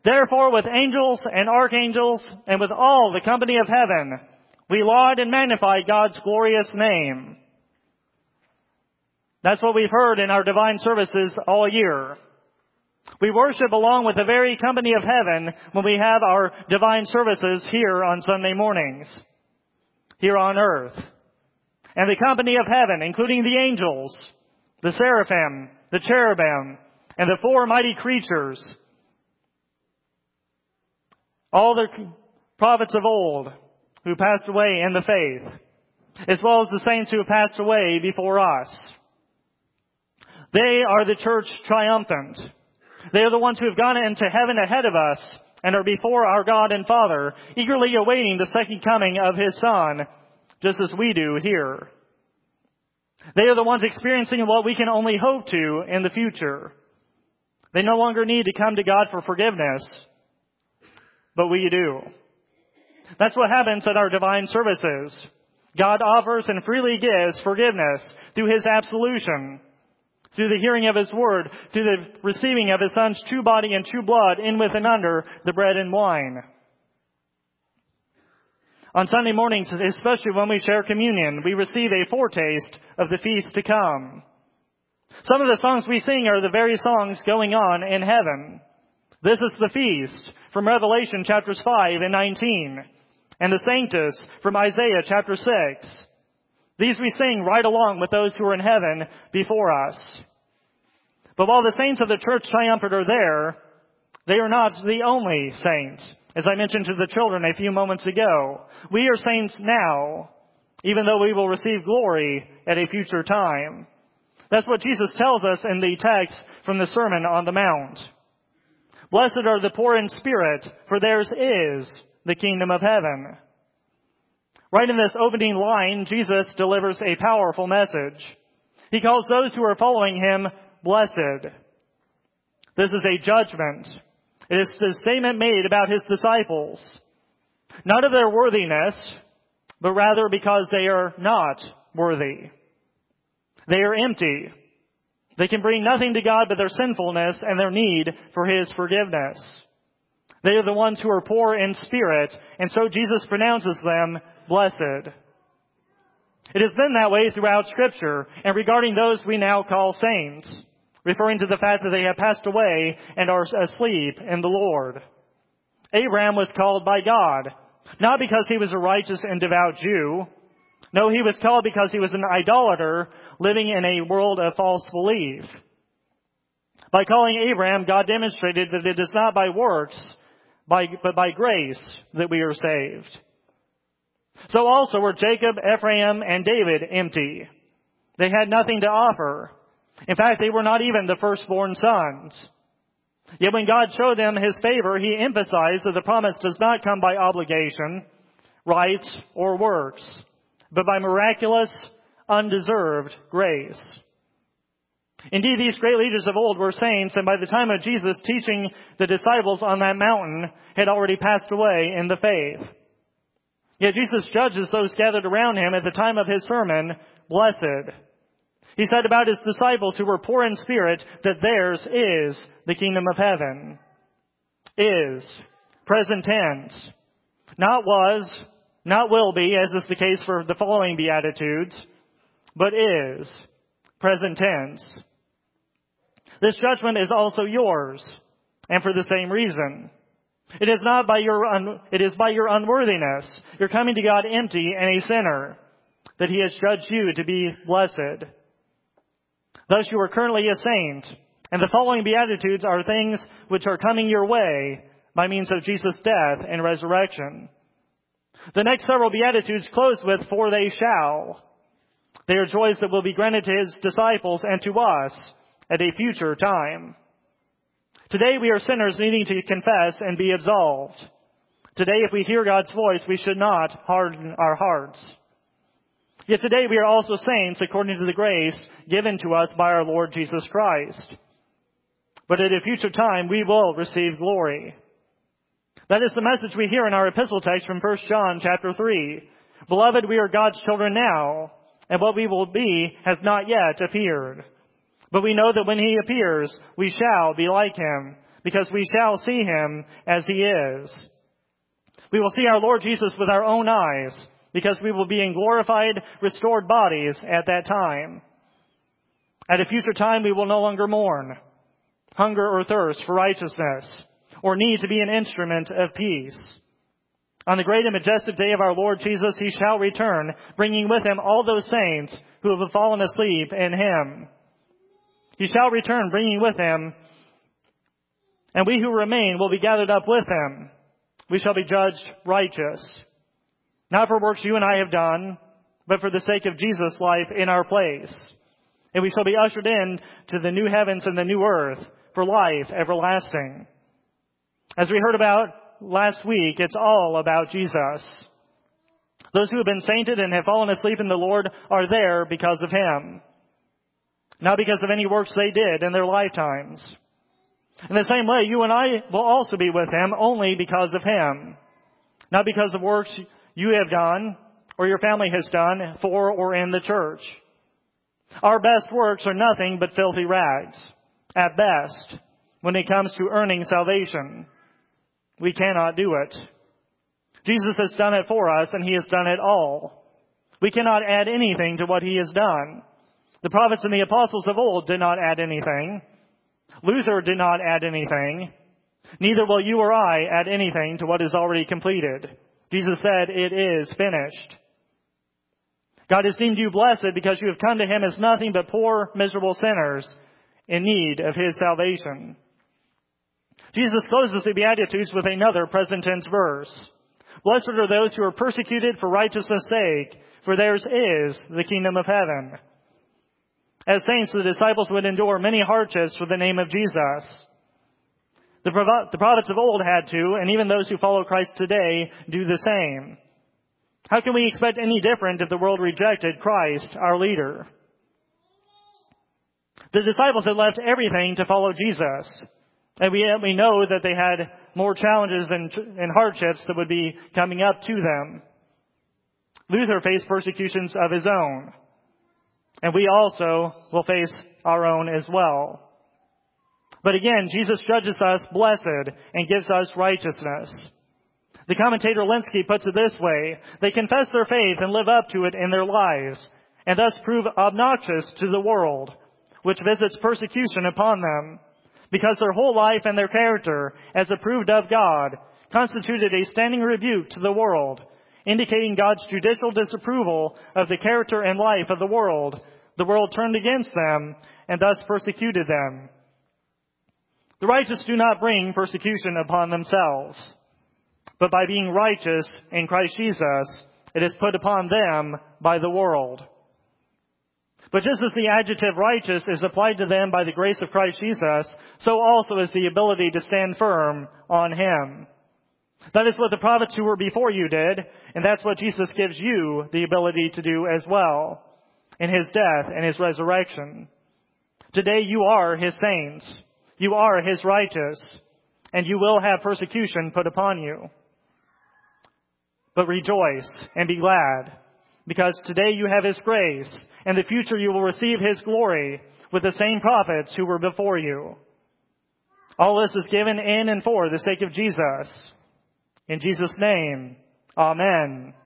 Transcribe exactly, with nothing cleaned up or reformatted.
Therefore, with angels and archangels and with all the company of heaven, we laud and magnify God's glorious name. That's what we've heard in our divine services all year. We worship along with the very company of heaven when we have our divine services here on Sunday mornings, here on earth. And the company of heaven, including the angels, the seraphim, the cherubim, and the four mighty creatures, all the prophets of old who passed away in the faith, as well as the saints who have passed away before us. They are the church triumphant. They are the ones who have gone into heaven ahead of us and are before our God and Father, eagerly awaiting the second coming of His Son, just as we do here. They are the ones experiencing what we can only hope to in the future. They no longer need to come to God for forgiveness, but we do. That's what happens at our divine services. God offers and freely gives forgiveness through His absolution, through the hearing of His word, through the receiving of His Son's true body and true blood in with and under the bread and wine. On Sunday mornings, especially when we share communion, we receive a foretaste of the feast to come. Some of the songs we sing are the very songs going on in heaven. This is the feast from Revelation chapters five and nineteen, and the Sanctus from Isaiah chapter six. These we sing right along with those who are in heaven before us. But while the saints of the church triumphant are there, they are not the only saints. As I mentioned to the children a few moments ago, we are saints now, even though we will receive glory at a future time. That's what Jesus tells us in the text from the Sermon on the Mount. Blessed are the poor in spirit, for theirs is the kingdom of heaven. Right in this opening line, Jesus delivers a powerful message. He calls those who are following Him blessed. This is a judgment. It is a statement made about His disciples, not of their worthiness, but rather because they are not worthy. They are empty. They can bring nothing to God but their sinfulness and their need for His forgiveness. They are the ones who are poor in spirit, and so Jesus pronounces them blessed. It has been that way throughout Scripture, and regarding those we now call saints, referring to the fact that they have passed away and are asleep in the Lord. Abraham was called by God, not because he was a righteous and devout Jew. No, he was called because he was an idolater living in a world of false belief. By calling Abraham, God demonstrated that it is not by works, by, but by grace that we are saved. So also were Jacob, Ephraim, and David empty. They had nothing to offer. In fact, they were not even the firstborn sons. Yet when God showed them His favor, He emphasized that the promise does not come by obligation, rights, or works, but by miraculous, undeserved grace. Indeed, these great leaders of old were saints, and by the time of Jesus teaching the disciples on that mountain, had already passed away in the faith. Yet Jesus judges those gathered around Him at the time of His sermon, blessed. He said about His disciples who were poor in spirit that theirs is the kingdom of heaven. Is. Present tense. Not was, not will be, as is the case for the following Beatitudes, but is. Present tense. This judgment is also yours, and for the same reason. It is not by your un, it is by your unworthiness, your coming to God empty and a sinner, that He has judged you to be blessed. Thus you are currently a saint, and the following Beatitudes are things which are coming your way by means of Jesus' death and resurrection. The next several Beatitudes close with, for they shall. They are joys that will be granted to His disciples and to us at a future time. Today we are sinners needing to confess and be absolved. Today, if we hear God's voice, we should not harden our hearts. Yet today we are also saints according to the grace given to us by our Lord Jesus Christ. But at a future time we will receive glory. That is the message we hear in our epistle text from First John chapter three. Beloved, we are God's children now, and what we will be has not yet appeared. But we know that when He appears, we shall be like Him, because we shall see him as he is. We will see our Lord Jesus with our own eyes, because we will be in glorified, restored bodies at that time. At a future time, we will no longer mourn, hunger or thirst for righteousness, or need to be an instrument of peace. On the great and majestic day of our Lord Jesus, he shall return, bringing with him all those saints who have fallen asleep in him. He shall return, bringing with him, and we who remain will be gathered up with him. We shall be judged righteous, not for works you and I have done, but for the sake of Jesus' life in our place. And we shall be ushered in to the new heavens and the new earth for life everlasting. As we heard about last week, it's all about Jesus. Those who have been sainted and have fallen asleep in the Lord are there because of him, not because of any works they did in their lifetimes. In the same way, you and I will also be with him only because of him, not because of works you have done or your family has done for or in the church. Our best works are nothing but filthy rags, at best, when it comes to earning salvation. We cannot do it. Jesus has done it for us, and he has done it all. We cannot add anything to what he has done. The prophets and the apostles of old did not add anything. Luther did not add anything. Neither will you or I add anything to what is already completed. Jesus said, "It is finished." God has deemed you blessed because you have come to him as nothing but poor, miserable sinners in need of his salvation. Jesus closes the Beatitudes with another present tense verse. Blessed are those who are persecuted for righteousness' sake, for theirs is the kingdom of heaven. As saints, the disciples would endure many hardships for the name of Jesus. The, prov- the prophets of old had to, and even those who follow Christ today do the same. How can we expect any different if the world rejected Christ, our leader? The disciples had left everything to follow Jesus. And we, we know that they had more challenges and, and hardships that would be coming up to them. Luther faced persecutions of his own. And we also will face our own as well. But again, Jesus judges us blessed and gives us righteousness. The commentator Linsky puts it this way: they confess their faith and live up to it in their lives, and thus prove obnoxious to the world, which visits persecution upon them, because their whole life and their character, as approved of God, constituted a standing rebuke to the world, indicating God's judicial disapproval of the character and life of the world. The world turned against them and thus persecuted them. The righteous do not bring persecution upon themselves, but by being righteous in Christ Jesus, it is put upon them by the world. But just as the adjective righteous is applied to them by the grace of Christ Jesus, so also is the ability to stand firm on him. That is what the prophets who were before you did, and that's what Jesus gives you the ability to do as well in his death and his resurrection. Today you are his saints. You are his righteous, and you will have persecution put upon you. But rejoice and be glad, because today you have his grace, and in the future you will receive his glory with the same prophets who were before you. All this is given in and for the sake of Jesus. In Jesus' name, amen.